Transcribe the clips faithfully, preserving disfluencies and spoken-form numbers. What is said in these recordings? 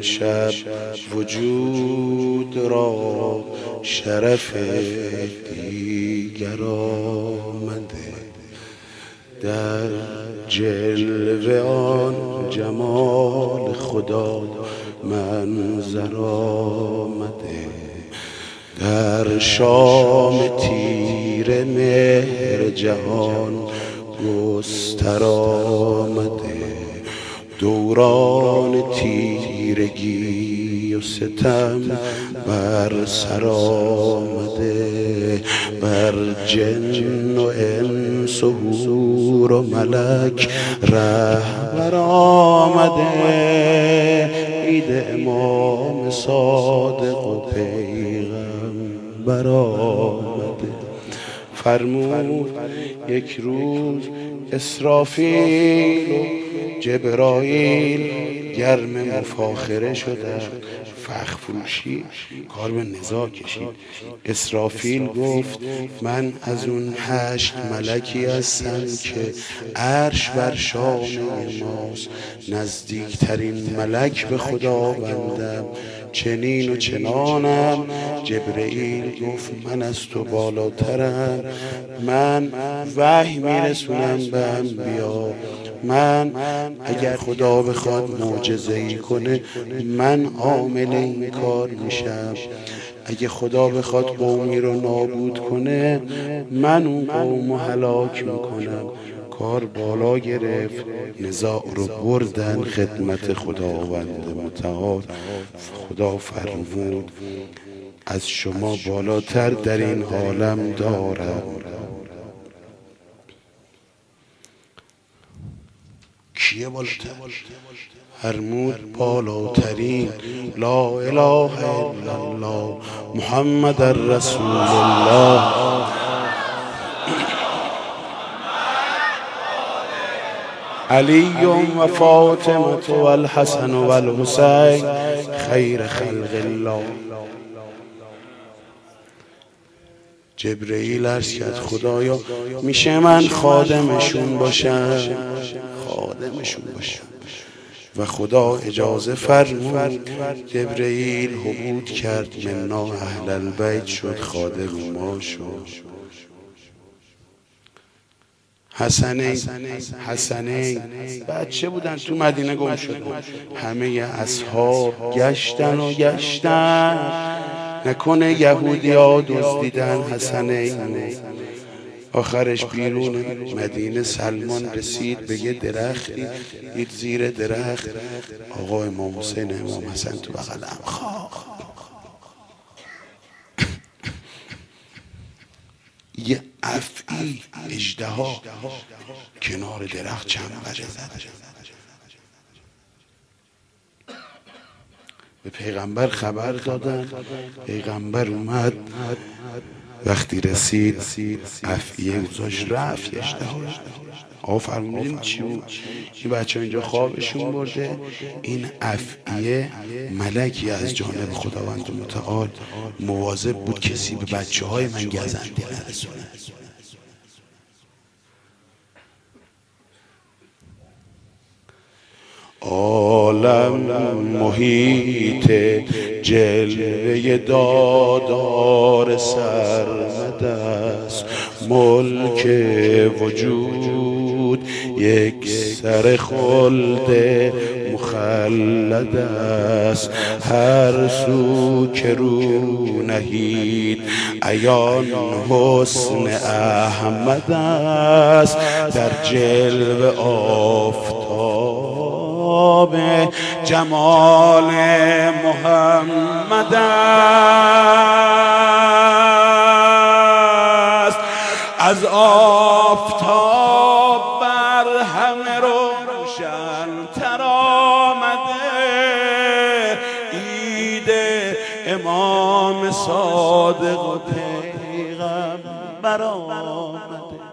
امشب وجود را شرف دیگر آمده، در جلوه آن جمال خدا منظر آمده، در شام تیره مهر جهان گستر آمده، دوران تیرگی و ستم بر سر آمده، بر جن و انس و حور و ملک رهبر آمده، عید امام صادق و پیغمبر آمده. فرمود یک روز اسرافیل و جبرائیل گرم مفاخره شدند، فخ فروشی کار به نزاع کشید. اسرافیل گفت من از اون هشت ملکی هستم که عرش بر شانه ماست، نزدیکترین ملک به خداوندم، چنین و چنانم. جبرئیل گفت من از تو بالاترم، من وحی میرسونم به انبیا، من اگر خدا بخواد معجزه‌ای کنه من عامل این کار میشم، اگه خدا بخواد قومی رو نابود کنه من اون قوم رو هلاک میکنم. کار بالا گرفت، نزاع رو بردن خدمت خداوند متعال. خدا فرمود از شما بالاتر در این عالم دارم. کیه بالاتر؟ فرمود بالاترین لا اله الا الله محمد رسول الله. علی و فاطمه و الحسن و الحسین خیر خلق الله. جبرئیل عرض کرد خدایا میشه من خادمشون باشم؟ خادمشون باشم. و خدا اجازه فرمود. جبرئیل حبود کرد، منا اهل البیت شد، خادم ما شد. حسنین حسنین بچه بودن تو مدینه گم شدن، همه اصحاب گشتن و گشتن، نکنه یهودی ها دزدیدن حسنین. آخرش بیرون مدینه سلمان رسید به یه درختی، دید زیر درخت آقا امام حسین امام حسن تو بغلم خواب. یه افعی اژدها کنار درخت چنبره زد. به پیغمبر خبر دادن، پیغمبر اومد، وقتی رسید افعیه گذاشت رفت اژدها. آقا فرمودین چی بود؟ این بچه ها اینجا خوابشون برده، این افعیه ملکی از جانب خداوند متعال مواظب بود کسی به بچه های من گزندی نرسونه. عالم محیط جلوه دادار سرمد است، ملک وجود یک سر خلد مخلد است، هر سو که رو نهید عیان حسن احمد است، در جلوه آفتاب جمال محمد است، از آفتاب بر همه روشن تر آمده، عید امام صادق و پیغمبر آمده.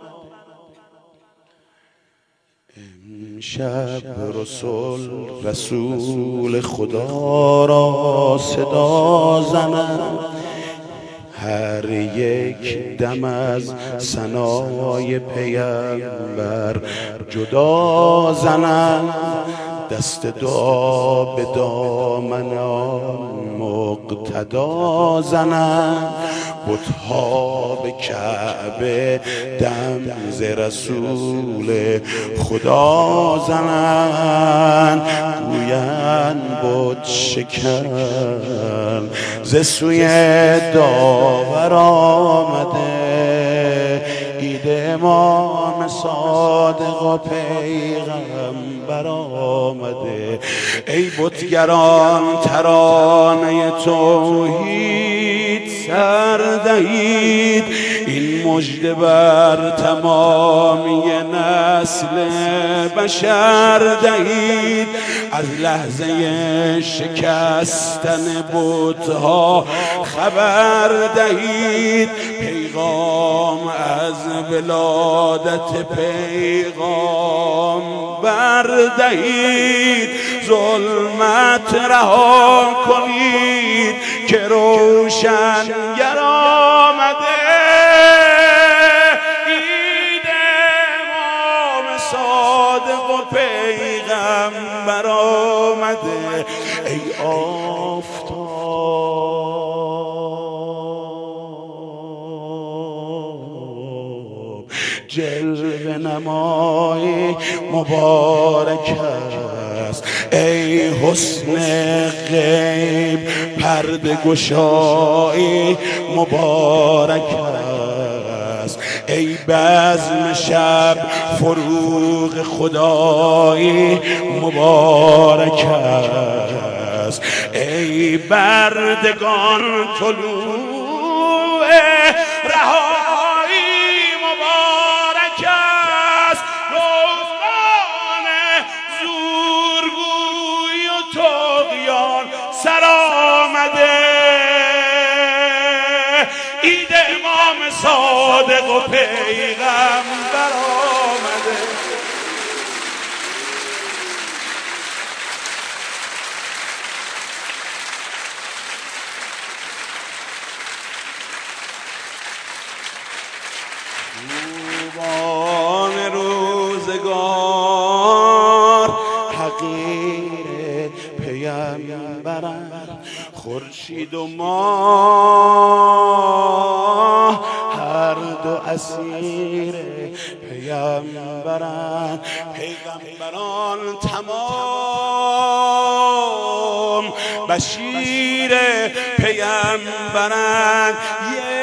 امشب رسول رسول خدا را صدا زنند، هر یک دم از ثنای پیامبر جدا زنند، دست دعا به دامن مقتدا زنند، بت‌ها به کعبه دم ز رسول خدا زنند. گویند بت شکن ز سوی داور آمده، عید امام صادق و پیغمبر آمده. ای بتگران ترانه توحید سر دهید، این مژده بر تمامی نسل بشر دهید. از لحظه شکستن بت‌ها خبر دهید، پیغام از ولادت پیغام بردهید. ظلمت رها کنید که روشنگر آمده، عید امام صادق و پیغمبر آمده. ای آفتاب جلوه نمای مبارک است، ای حسن غیب پرده گشای مبارک است، ای بزم شب فروغ خدای مبارک است، ای بردگان طلوع رهایی مبارک است. روزگان زورگویی و طغیان سر آمده، عید امام صادق و پیغمبر آمده. خوبان روزگار حقیر پیمبرند، خورشید و ماه هر دو اسیر پیمبرند. پیغمبران تمام بشیر پیمبرند.